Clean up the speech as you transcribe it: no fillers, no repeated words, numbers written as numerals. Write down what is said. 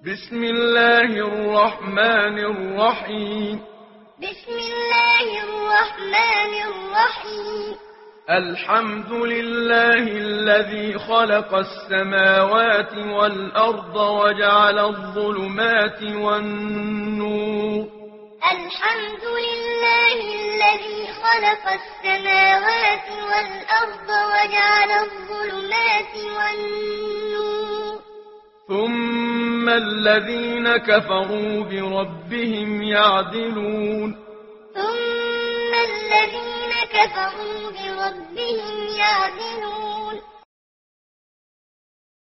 بسم الله الرحمن الرحيم. بسم الله الرحمن الرحيم. الحمد لله الذي خلق السماوات والأرض وجعل الظلمات والنور. الحمد لله الذي خلق السماوات والأرض وجعل الظلمات والنور. ثم الذين كفروا بربهم يعدلون. ثم الذين كفروا بربهم يعدلون.